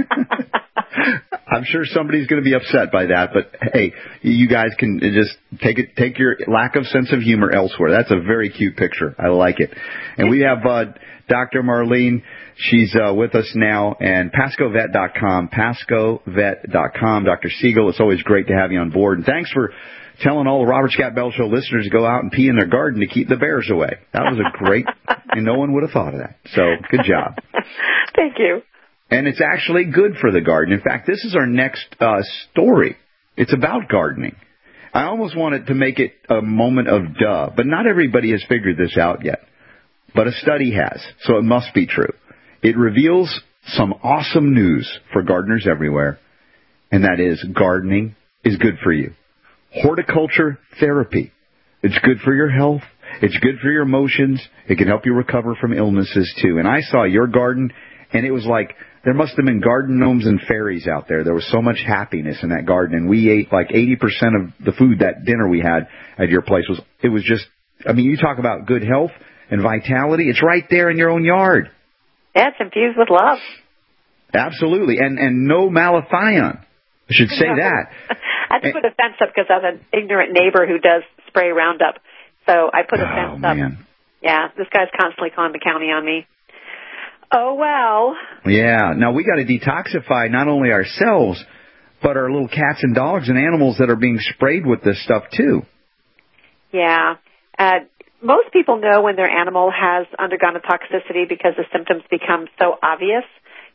I'm sure somebody's going to be upset by that, but hey, you guys can just take your lack of sense of humor elsewhere. That's a very cute picture. I like it. And we have Dr. Marlene. She's with us now, and PascoVet.com, PascoVet.com. Dr. Siegel, it's always great to have you on board. And thanks for telling all the Robert Scott Bell Show listeners to go out and pee in their garden to keep the bears away. That was a great, and no one would have thought of that. So, good job. Thank you. And it's actually good for the garden. In fact, this is our next story. It's about gardening. I almost wanted to make it a moment of duh, but not everybody has figured this out yet. But a study has, so it must be true. It reveals some awesome news for gardeners everywhere, and that is gardening is good for you. Horticulture therapy. It's good for your health. It's good for your emotions. It can help you recover from illnesses, too. And I saw your garden, and it was like there must have been garden gnomes and fairies out there. There was so much happiness in that garden, and we ate like 80% of the food that dinner we had at your place. It was just, I mean, you talk about good health and vitality. It's right there in your own yard. Yeah, it's infused with love. Absolutely. And no malathion. I should say that. I had to put a fence up because I have an ignorant neighbor who does spray Roundup. So I put a fence up. Man. Yeah, this guy's constantly calling the county on me. Oh, well. Yeah. Now, we got to detoxify not only ourselves, but our little cats and dogs and animals that are being sprayed with this stuff, too. Yeah. Most people know when their animal has undergone a toxicity because the symptoms become so obvious.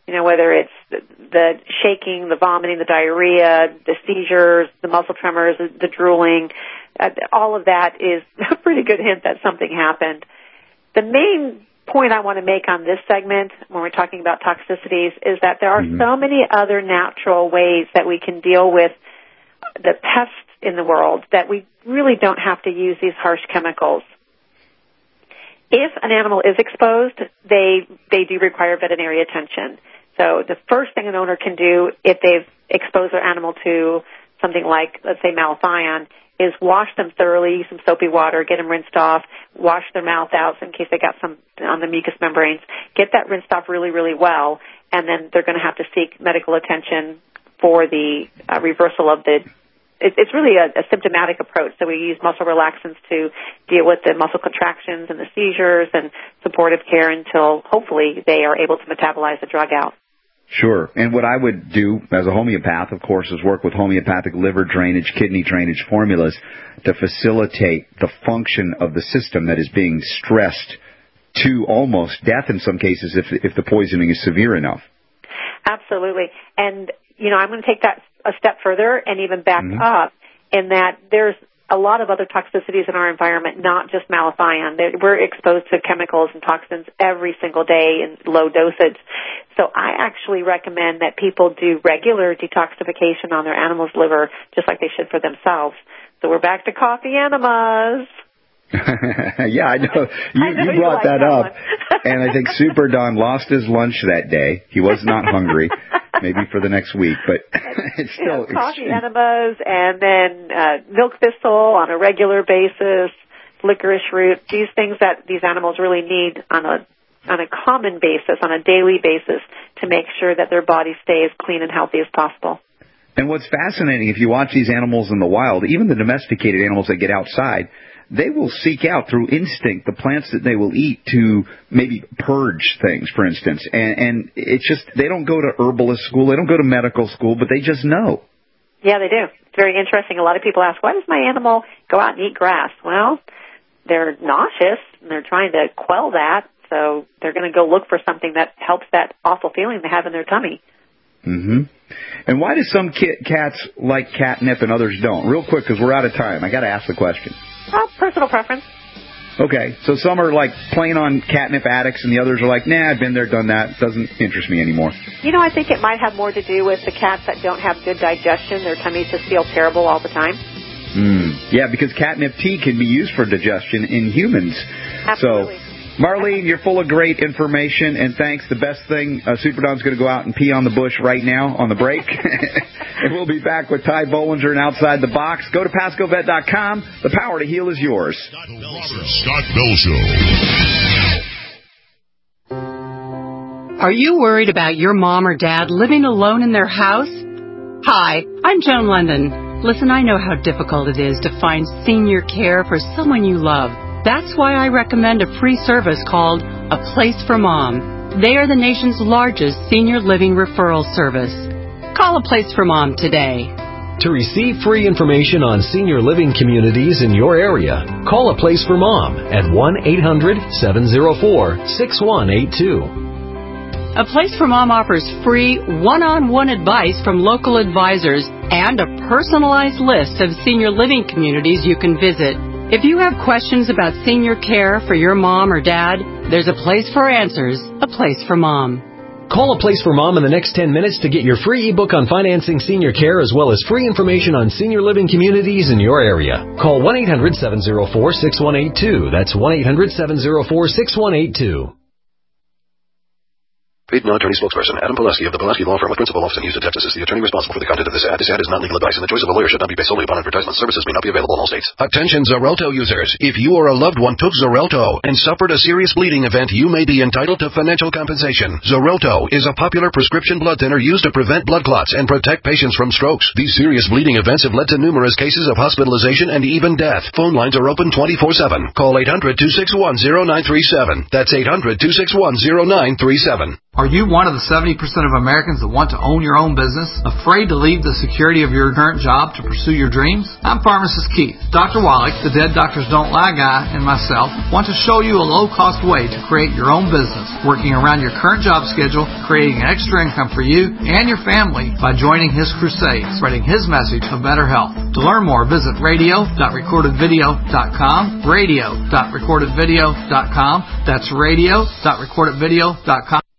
whether it's the shaking, the vomiting, the diarrhea, the seizures, the muscle tremors, the drooling, all of that is a pretty good hint that something happened. The main point I want to make on this segment when we're talking about toxicities is that there are so many other natural ways that we can deal with the pests in the world that we really don't have to use these harsh chemicals. If an animal is exposed, they do require veterinary attention. So the first thing an owner can do if they've exposed their animal to something like, let's say, malathion, is wash them thoroughly, use some soapy water, get them rinsed off, wash their mouth out in case they got some on the mucous membranes, get that rinsed off really, really well, and then they're going to have to seek medical attention for the reversal of the it's really a symptomatic approach. So we use muscle relaxants to deal with the muscle contractions and the seizures and supportive care until hopefully they are able to metabolize the drug out. Sure. And what I would do as a homeopath, of course, is work with homeopathic liver drainage, kidney drainage formulas to facilitate the function of the system that is being stressed to almost death in some cases if the poisoning is severe enough. Absolutely. And, I'm going to take that a step further and even back up in that there's a lot of other toxicities in our environment, not just malathion. We're exposed to chemicals and toxins every single day in low dosage. So I actually recommend that people do regular detoxification on their animal's liver, just like they should for themselves. So we're back to coffee enemas. Yeah, I know. You brought that up. And I think Super Don lost his lunch that day. He was not hungry, maybe for the next week, but it's still coffee enemas and then milk thistle on a regular basis, licorice root, these things that these animals really need on a common basis, on a daily basis, to make sure that their body stays clean and healthy as possible. And what's fascinating, if you watch these animals in the wild, even the domesticated animals that get outside, they will seek out through instinct the plants that they will eat to maybe purge things, for instance. And it's just, they don't go to herbalist school, they don't go to medical school, but they just know. Yeah, they do. It's very interesting. A lot of people ask, why does my animal go out and eat grass? Well, they're nauseous and they're trying to quell that, so they're going to go look for something that helps that awful feeling they have in their tummy. Mm-hmm. And why do some cats like catnip and others don't? Real quick, because we're out of time. I got to ask the question. Personal preference. Okay, so some are like plain on catnip addicts, and the others are like, nah, I've been there, done that. Doesn't interest me anymore. I think it might have more to do with the cats that don't have good digestion. Their tummies just feel terrible all the time. Yeah, because catnip tea can be used for digestion in humans. Absolutely. So, Marlene, you're full of great information, and thanks. The best thing, Super Don's going to go out and pee on the bush right now on the break. And we'll be back with Ty Bollinger and Outside the Box. Go to PascoVet.com. The power to heal is yours. Scott Bell Show. Are you worried about your mom or dad living alone in their house? Hi, I'm Joan London. Listen, I know how difficult it is to find senior care for someone you love. That's why I recommend a free service called A Place for Mom. They are the nation's largest senior living referral service. Call A Place for Mom today. To receive free information on senior living communities in your area, call A Place for Mom at 1-800-704-6182. A Place for Mom offers free one-on-one advice from local advisors and a personalized list of senior living communities you can visit. If you have questions about senior care for your mom or dad, there's a place for answers, A Place for Mom. Call A Place for Mom in the next 10 minutes to get your free ebook on financing senior care as well as free information on senior living communities in your area. Call 1-800-704-6182. That's 1-800-704-6182. Paid non-attorney spokesperson Adam Pileski of the Pileski Law Firm with principal office in Houston, Texas is the attorney responsible for the content of this ad. This ad is not legal advice, and the choice of a lawyer should not be based solely upon advertisement. Services may not be available in all states. Attention Xarelto users. If you or a loved one took Xarelto and suffered a serious bleeding event, you may be entitled to financial compensation. Xarelto is a popular prescription blood thinner used to prevent blood clots and protect patients from strokes. These serious bleeding events have led to numerous cases of hospitalization and even death. Phone lines are open 24/7. Call 800-261-0937. That's 800-261-0937. Are you one of the 70% of Americans that want to own your own business? Afraid to leave the security of your current job to pursue your dreams? I'm Pharmacist Keith. Dr. Wallach, the Dead Doctors Don't Lie guy, and myself want to show you a low-cost way to create your own business, working around your current job schedule, creating an extra income for you and your family by joining his crusade, spreading his message of better health. To learn more, visit radio.recordedvideo.com, radio.recordedvideo.com. That's radio.recordedvideo.com.